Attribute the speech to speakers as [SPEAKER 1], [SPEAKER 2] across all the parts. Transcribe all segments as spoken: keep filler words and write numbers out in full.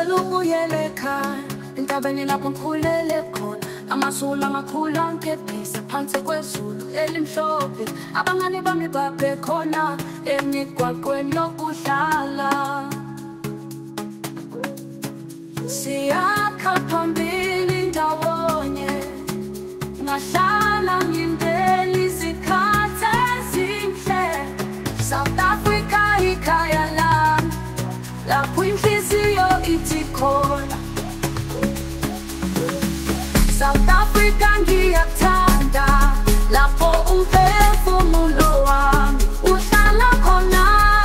[SPEAKER 1] ngicela ubuyele ekhaya entabeni lapho ngikhulele khona. Amazulu amakhulu angiphephisa phansi kwezulu elimhlophe. Abangani bami babekhona emigwaqweni yokudlala. Siyakha phambili ndawonye, ngahlala ngindele izikhathi ezinhle. South Africa ikhaya lami, lapho inhliziyo ithi khona. South Africa ngiyathanda, lapho umphefumulo wami uhlala khona.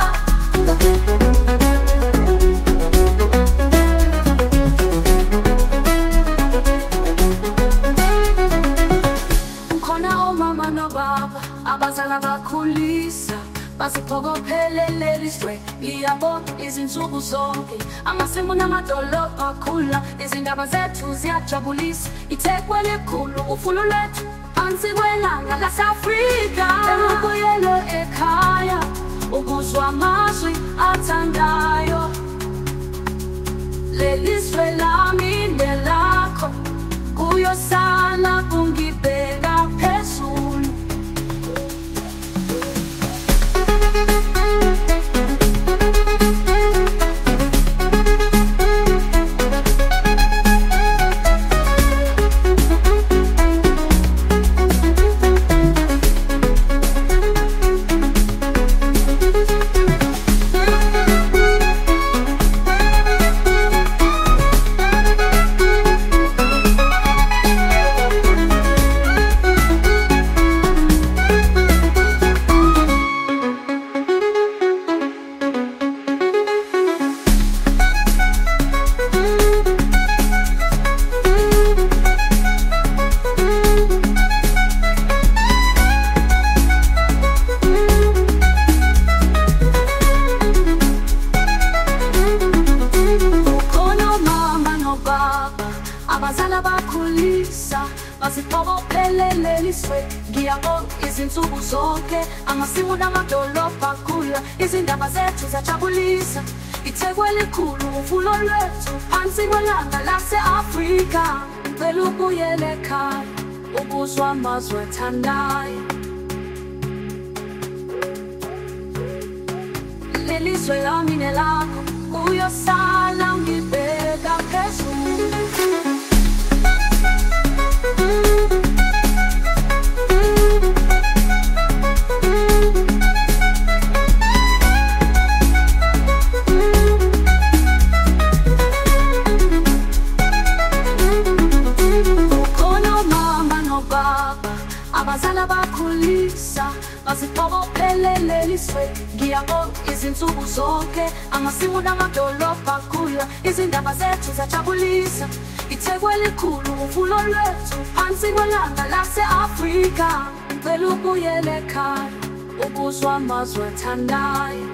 [SPEAKER 1] Khona omama nobaba abazala bakhulisa, basiphokophelele iswe ngiyabonga izinsuku zonke. Amasimu namadolobha akhula, izindaba zethu ziyajabulisa. Ithekweli elikhulu ufulo lwethu phansi kwelanga lase-Afrika. Ubuyele ekhaya ukuzwa amazwi athandayo. Leli zwe lami nelakho, kuyosala kungibheka phezulu. Abazala bakhulisa, basiphokophelele iswe ngiyabonga izinsuku zonke. Amasimu namadolobha akhula, izindaba zethu ziyajabulisa. Ithekweli elikhulu ufulo lwethu phansi kwelanga lase-Afrika. Ngicela ubuyele ekhaya ukuzwa amazwi athandayo. Leli zwe lami nelakho, kuyosala ngibheka phezulu. Abazala bakhulisa, basiphokophelele iswe ngiyabonga izinsuku zonke. Amasimu namadolobha akhula, izindaba zethu ziyajabulisa. Ithekweli elikhulu ufulo lwethu phansi kwelanga lase-Afrika. Ngicela ubuyele ekhaya ukuzwa amazwi athandayo.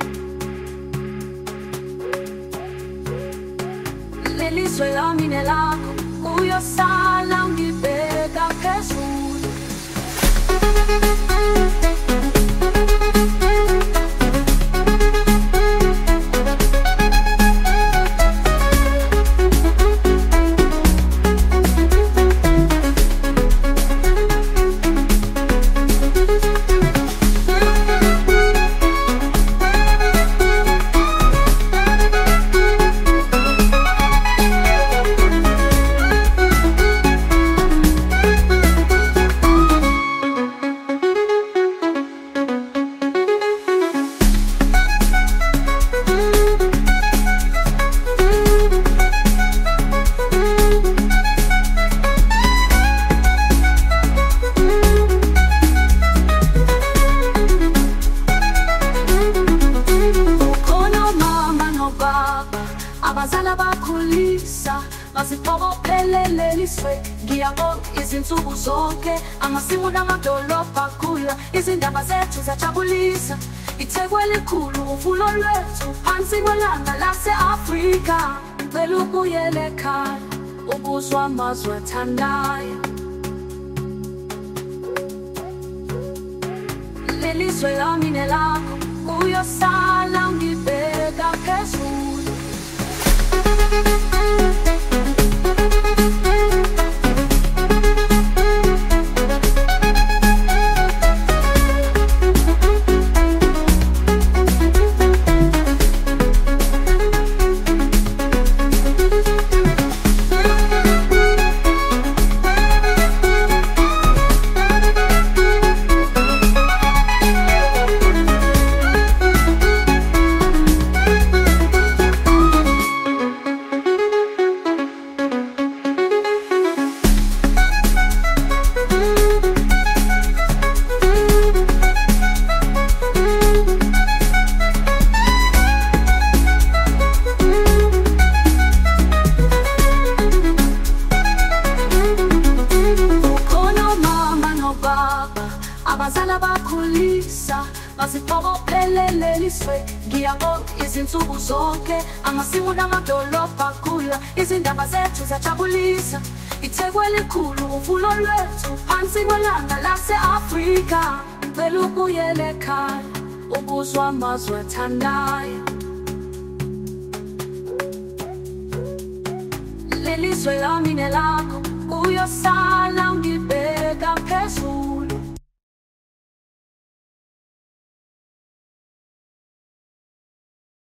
[SPEAKER 1] Leli zwe lami nelakho, kuyosala ngibheka phezulu. Abazala bakhulisa, basiphokophelele iswe ngiyabonga izinsuku zonke. Amasimu namadolobha akhula, izindaba zethu ziyajabulisa. Ithekweli elikhulu ufulo lwethu phansi kwelanga lase-Afrika. Ngicela ubuyele ekhaya ukuzwa amazwi athandayo. Leli zwe lami nelakho, kuyosala ngibheka phezulu. phela leli zwe. Ngiyabonga izinsuku zonke, amasimu namadolobha akhula, izindaba zethu ziyajabulisa. Ithekwe likhulu uvulo lwethu, phansi kwelanga lase-Afrika. Ngicela ubuyele ekhaya, ubuzwe amazwe athandayo. Leli zwe lami nelakho, kuyosala